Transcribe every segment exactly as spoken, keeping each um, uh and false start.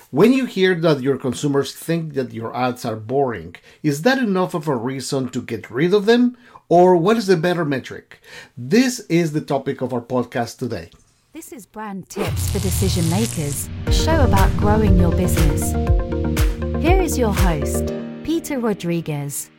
When you hear that your consumers think that your ads are boring, is that enough of a reason to get rid of them? Or what is the better metric? This is the topic of our podcast today. This is Brand Tips for Decision Makers, a show about growing your business. Here is your host, Peter Rodriguez.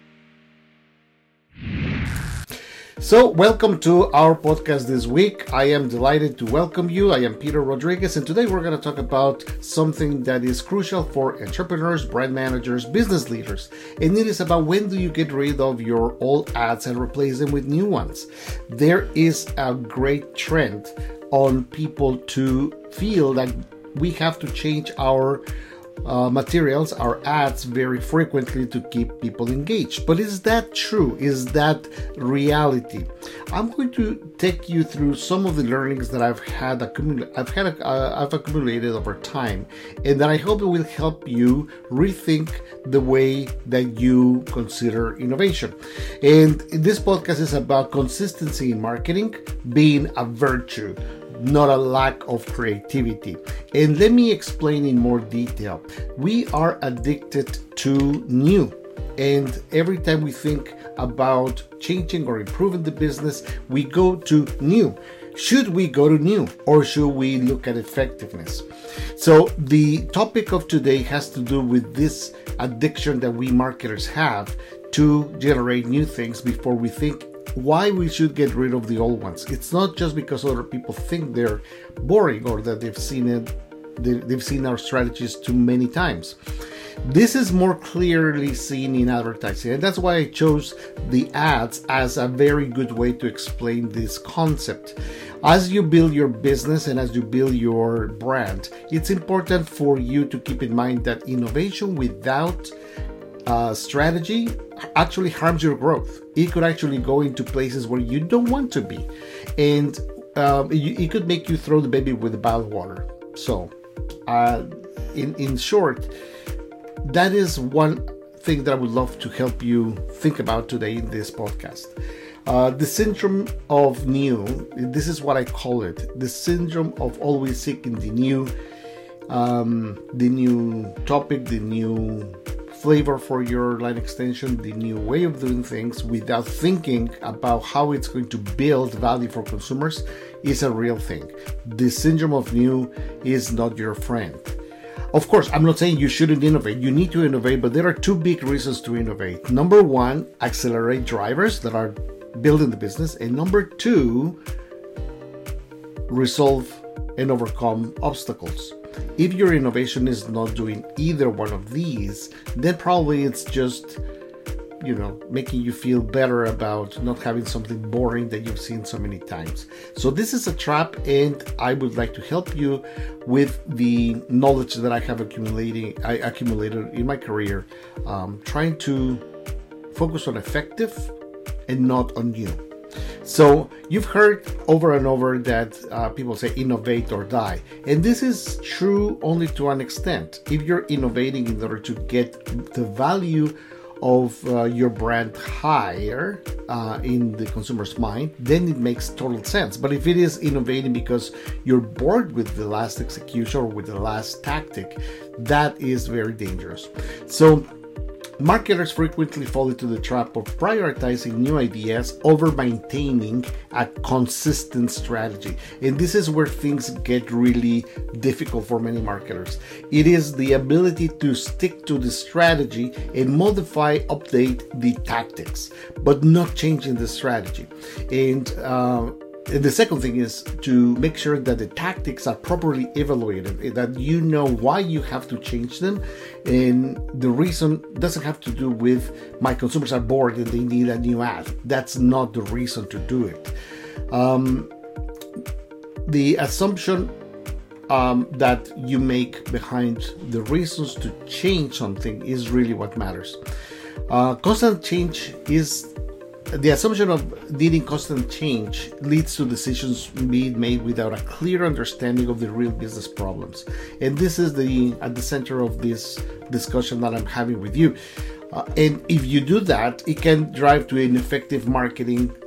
So, welcome to our podcast this week. I am delighted to welcome you. I am Peter Rodriguez, and today we're going to talk about something that is crucial for entrepreneurs, brand managers, business leaders. And it is about when do you get rid of your old ads and replace them with new ones. There is a great trend on people to feel that we have to change our Uh, materials, our ads very frequently to keep people engaged. But is that true? Is that reality? I'm going to take you through some of the learnings that I've had accumul- I've had uh, I've accumulated over time, and that I hope it will help you rethink the way that you consider innovation. And this podcast is about consistency in marketing being a virtue, not a lack of creativity. And let me explain in more detail. We are addicted to new. And every time we think about changing or improving the business, we go to new. Should we go to new, or should we look at effectiveness? So the topic of today has to do with this addiction that we marketers have to generate new things before we think why we should get rid of the old ones. It's not just because other people think they're boring or that they've seen it, they've seen our strategies too many times. This is more clearly seen in advertising, and that's why I chose the ads as a very good way to explain this concept. As you build your business and as you build your brand, it's important for you to keep in mind that innovation without Uh, strategy actually harms your growth. It could actually go into places where you don't want to be, and um, it, it could make you throw the baby with the bathwater. So, uh, in in short, that is one thing that I would love to help you think about today in this podcast. Uh, the syndrome of new. This is what I call it. The syndrome of always seeking the new, um, the new topic, the new flavor for your line extension, the new way of doing things without thinking about how it's going to build value for consumers is a real thing. The syndrome of new is not your friend. Of course, I'm not saying you shouldn't innovate. You need to innovate, but there are two big reasons to innovate. Number one, accelerate drivers that are building the business. And number two, resolve and overcome obstacles. If your innovation is not doing either one of these, then probably it's just, you know, making you feel better about not having something boring that you've seen so many times. So this is a trap, and I would like to help you with the knowledge that I have accumulating, I accumulated in my career, um, trying to focus on effective and not on new. So you've heard over and over that uh, people say innovate or die. And this is true only to an extent. If you're innovating in order to get the value of uh, your brand higher uh, in the consumer's mind, then it makes total sense. But if it is innovating because you're bored with the last execution or with the last tactic, that is very dangerous. So marketers frequently fall into the trap of prioritizing new ideas over maintaining a consistent strategy. And this is where things get really difficult for many marketers. It is the ability to stick to the strategy and modify, update the tactics, but not changing the strategy. And uh, And the second thing is to make sure that the tactics are properly evaluated, that you know why you have to change them. And the reason doesn't have to do with my consumers are bored and they need a new ad. That's not the reason to do it. Um, the assumption um, that you make behind the reasons to change something is really what matters. Uh, constant change is The assumption of needing constant change leads to decisions being made without a clear understanding of the real business problems. And this is the at the center of this discussion that I'm having with you. Uh, and if you do that, it can drive to ineffective marketing,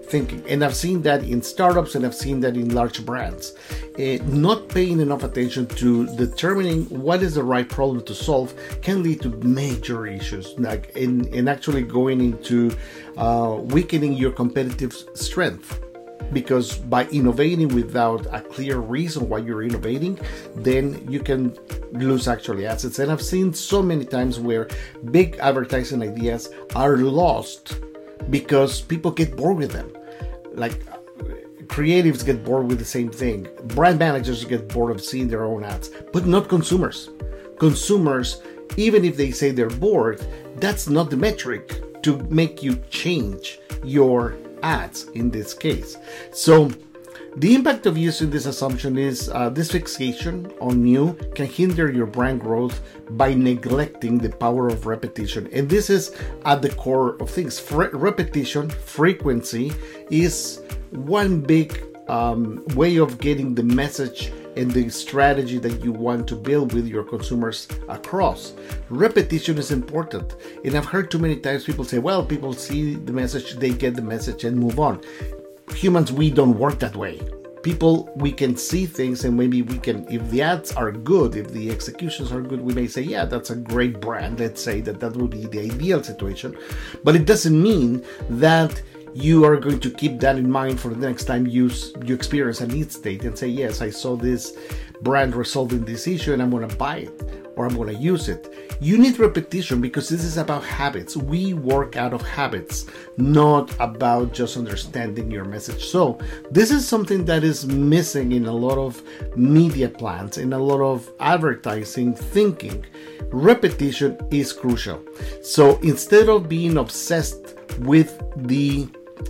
thinking. And I've seen that in startups and I've seen that in large brands. Uh, not paying enough attention to determining what is the right problem to solve can lead to major issues, like in, in actually going into uh, weakening your competitive strength. Because by innovating without a clear reason why you're innovating, then you can lose actually assets. And I've seen so many times where big advertising ideas are lost because people get bored with them. Like creatives get bored with the same thing. Brand managers get bored of seeing their own ads, but not consumers. Consumers, even if they say they're bored, that's not the metric to make you change your ads in this case. So the impact of using this assumption is uh, this fixation on new can hinder your brand growth by neglecting the power of repetition. And this is at the core of things. Fre- repetition, frequency is one big um, way of getting the message and the strategy that you want to build with your consumers across. Repetition is important. And I've heard too many times people say, well, people see the message, they get the message and move on. Humans, we don't work that way. People, we can see things and maybe we can, if the ads are good, if the executions are good, we may say, yeah, that's a great brand. Let's say that that would be the ideal situation. But it doesn't mean that you are going to keep that in mind for the next time you you experience a need state and say, yes, I saw this brand resolving this issue and I'm going to buy it or I'm going to use it. You need repetition because this is about habits. We work out of habits, not about just understanding your message. So this is something that is missing in a lot of media plans, in a lot of advertising thinking. Repetition is crucial. So instead of being obsessed with the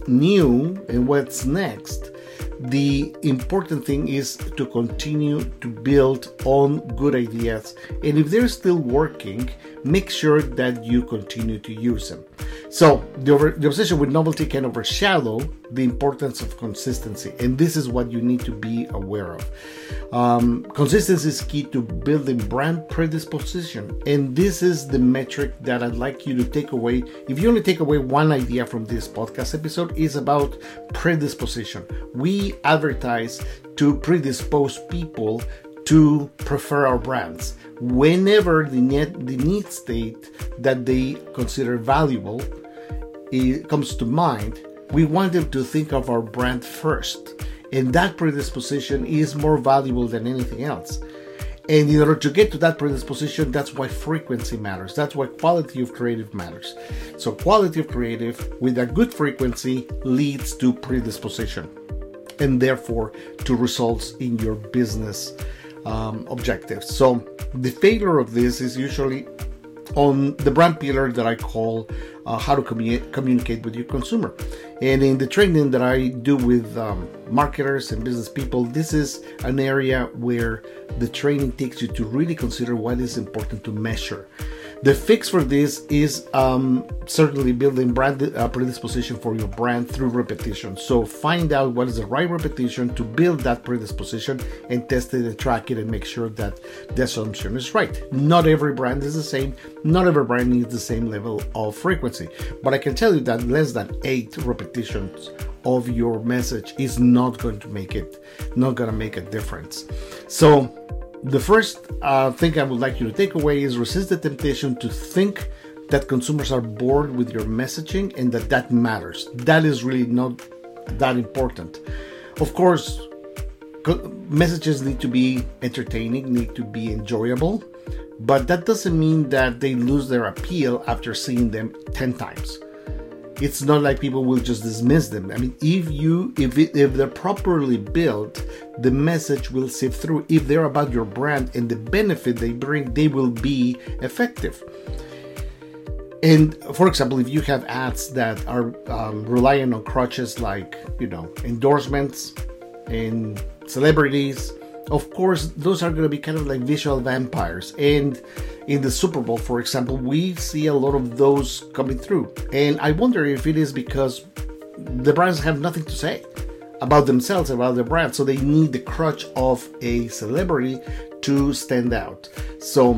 new and what's next, the important thing is to continue to build on good ideas, and if they're still working, make sure that you continue to use them. So the, over, the obsession with novelty can overshadow the importance of consistency, and this is what you need to be aware of. Um, consistency is key to building brand predisposition, and this is the metric that I'd like you to take away. If you only take away one idea from this podcast episode, is about predisposition. We advertise to predispose people to prefer our brands. Whenever the need, the need state that they consider valuable it comes to mind, we want them to think of our brand first. And that predisposition is more valuable than anything else. And in order to get to that predisposition, that's why frequency matters. That's why quality of creative matters. So quality of creative with a good frequency leads to predisposition, and therefore to results in your business um, objectives. So the failure of this is usually on the brand pillar that I call uh, how to commu- communicate with your consumer. And in the training that I do with um, marketers and business people, this is an area where the training takes you to really consider what is important to measure. The fix for this is um, certainly building brand uh, predisposition for your brand through repetition. So find out what is the right repetition to build that predisposition and test it and track it and make sure that the assumption is right. Not every brand is the same. Not every brand needs the same level of frequency. But I can tell you that less than eight repetitions of your message is not going to make it, not going to make a difference. So the first uh, thing I would like you to take away is resist the temptation to think that consumers are bored with your messaging and that that matters. That is really not that important. Of course, co- messages need to be entertaining, need to be enjoyable, but that doesn't mean that they lose their appeal after seeing them ten times. It's not like people will just dismiss them. I mean, if you if it, if they're properly built, the message will sift through. If they're about your brand and the benefit they bring, they will be effective. And for example, if you have ads that are um, relying on crutches like, you know, endorsements and celebrities, of course, those are going to be kind of like visual vampires. And in the Super Bowl, for example, we see a lot of those coming through. And I wonder if it is because the brands have nothing to say about themselves, about their brand. So they need the crutch of a celebrity to stand out. So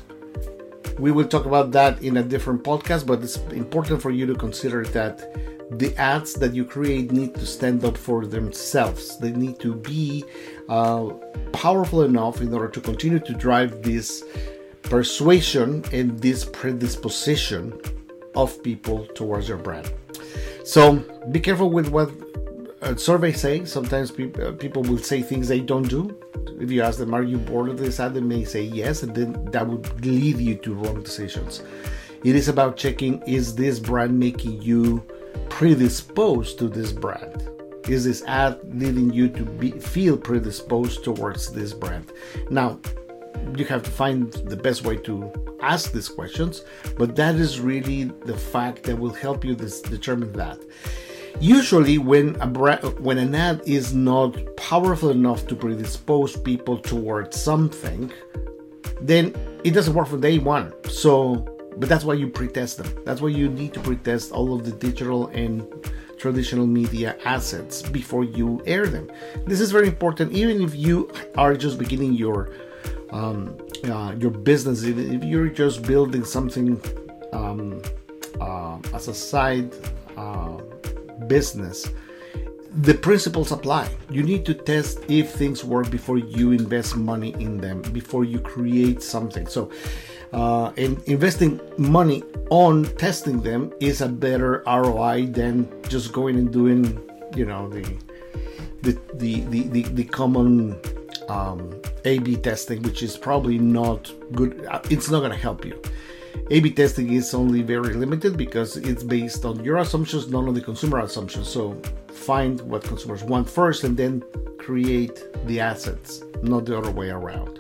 we will talk about that in a different podcast, but it's important for you to consider that the ads that you create need to stand up for themselves. They need to be uh, powerful enough in order to continue to drive this persuasion and this predisposition of people towards your brand. So be careful with what uh, surveys say. Sometimes pe- uh, people will say things they don't do. If you ask them, are you bored of this ad? They may say yes, and then that would lead you to wrong decisions. It is about checking, is this brand making you predisposed to this brand? Is this ad leading you to be, feel predisposed towards this brand? Now, you have to find the best way to ask these questions, but that is really the fact that will help you this, determine that. Usually, when a brand, when an ad is not powerful enough to predispose people towards something, then it doesn't work from day one. So, but that's why you pre-test them. That's why you need to pre-test all of the digital and traditional media assets before you air them. This is very important, even if you are just beginning your um, uh, your business. If you're just building something um, uh, as a side uh, business, the principles apply. You need to test if things work before you invest money in them, before you create something. So, uh, and investing money on testing them is a better R O I than just going and doing, you know, the the the the, the, the common um, A B testing, which is probably not good. It's not going to help you. A B testing is only very limited because it's based on your assumptions, not on the consumer assumptions. So find what consumers want first and then create the assets, not the other way around.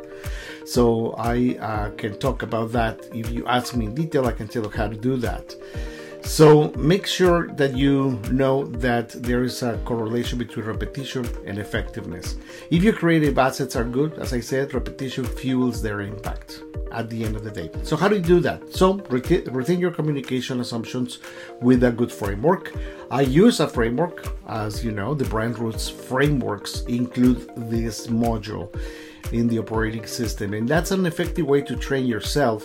So I uh, can talk about that. If you ask me in detail, I can tell you how to do that. So make sure that you know that there is a correlation between repetition and effectiveness. If your creative assets are good, as I said, repetition fuels their impact at the end of the day. So how do you do that? So rethink your communication assumptions with a good framework. I use a framework. As you know, the Brand Roots frameworks include this module in the operating system, and that's an effective way to train yourself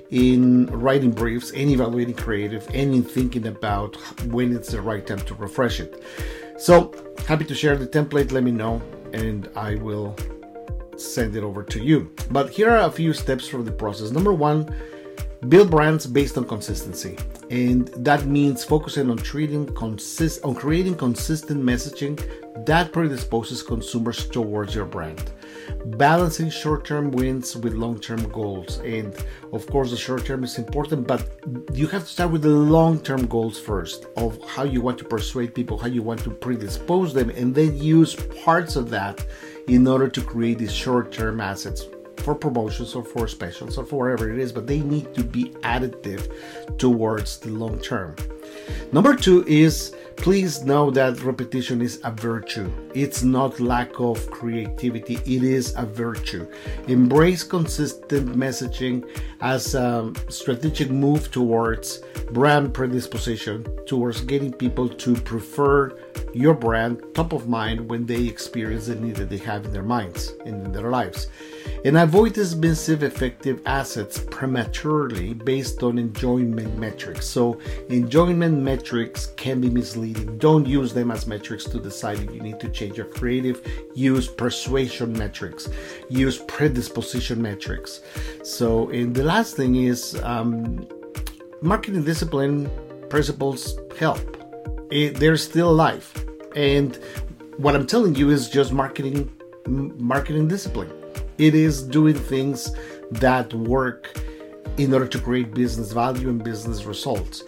in writing briefs and evaluating creative and in thinking about when it's the right time to refresh it. So happy to share the template. Let me know and I will send it over to you. But here are a few steps from the process. Number one, build brands based on consistency. And that means focusing on treating consist on creating consistent messaging that predisposes consumers towards your brand. Balancing short-term wins with long-term goals. And of course, the short-term is important, but you have to start with the long-term goals first of how you want to persuade people, how you want to predispose them, and then use parts of that in order to create these short-term assets for promotions or for specials or for whatever it is, but they need to be additive towards the long term. Number two is, please know that repetition is a virtue. It's not lack of creativity. It is a virtue. Embrace consistent messaging as a strategic move towards brand predisposition, towards getting people to prefer your brand top of mind when they experience the need that they have in their minds and in their lives. And avoid dismissive effective assets prematurely based on enjoyment metrics. So enjoyment metrics can be misleading. Don't use them as metrics to decide if you need to change your creative. Use persuasion metrics. Use predisposition metrics. So, and the last thing is um, marketing discipline principles help. It, they're still alive. And what I'm telling you is just marketing, marketing discipline. It is doing things that work in order to create business value and business results.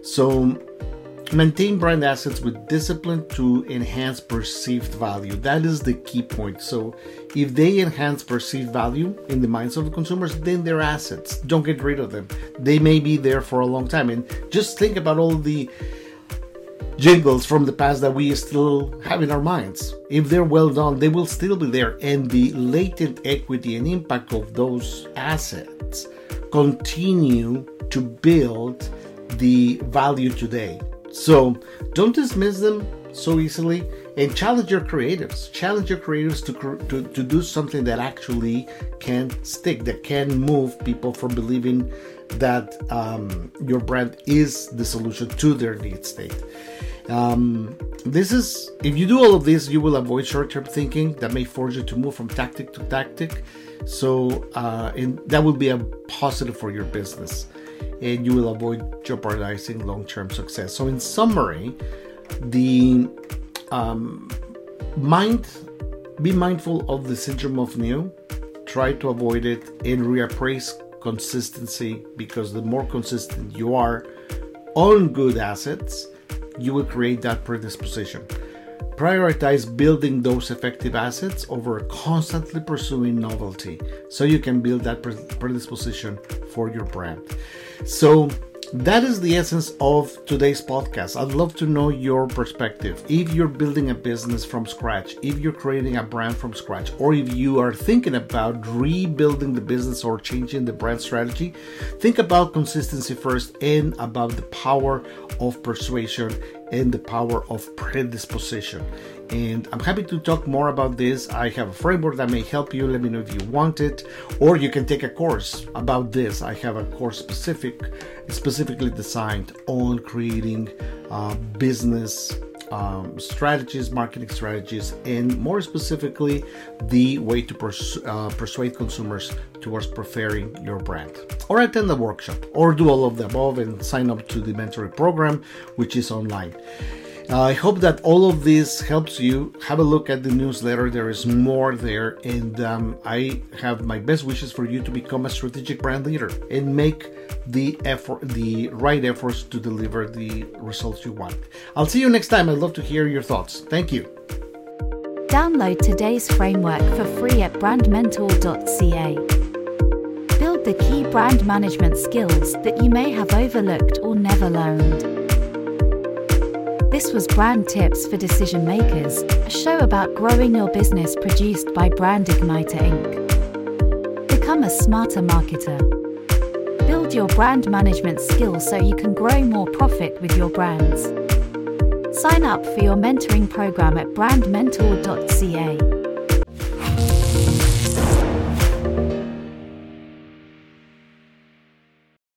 So maintain brand assets with discipline to enhance perceived value. That is the key point. So if they enhance perceived value in the minds of the consumers, then they're assets. Don't get rid of them. They may be there for a long time. And just think about all the jingles from the past that we still have in our minds. If they're well done, they will still be there, and the latent equity and impact of those assets continue to build the value today. So don't dismiss them so easily, and challenge your creatives. Challenge your creatives to, to, to do something that actually can stick, that can move people from believing that um, your brand is the solution to their need state. Um, this is, if you do all of this, you will avoid short-term thinking that may force you to move from tactic to tactic. So uh, and that will be a positive for your business, and you will avoid jeopardizing long-term success. So in summary, the um, mind, be mindful of the syndrome of new, try to avoid it, and reappraise consistency, because the more consistent you are on good assets, you will create that predisposition. Prioritize building those effective assets over constantly pursuing novelty, so you can build that predisposition for your brand. So that is the essence of today's podcast. I'd love to know your perspective. If you're building a business from scratch, if you're creating a brand from scratch, or if you are thinking about rebuilding the business or changing the brand strategy, think about consistency first, and about the power of persuasion and the power of predisposition. And I'm happy to talk more about this. I have a framework that may help you. Let me know if you want it, or you can take a course about this. I have a course specific, specifically designed on creating uh, business um, strategies, marketing strategies, and more specifically, the way to pers- uh, persuade consumers towards preferring your brand. Or attend the workshop, or do all of the above and sign up to the mentoring program, which is online. Uh, I hope that all of this helps you. Have a look at the newsletter. There is more there. And um, I have my best wishes for you to become a strategic brand leader and make the effort, the right efforts to deliver the results you want. I'll see you next time. I'd love to hear your thoughts. Thank you. Download today's framework for free at brand mentor dot c a. Build the key brand management skills that you may have overlooked or never learned. This was Brand Tips for Decision Makers, a show about growing your business produced by Brand Igniter Incorporated. Become a smarter marketer. Build your brand management skills so you can grow more profit with your brands. Sign up for your mentoring program at brand mentor dot c a.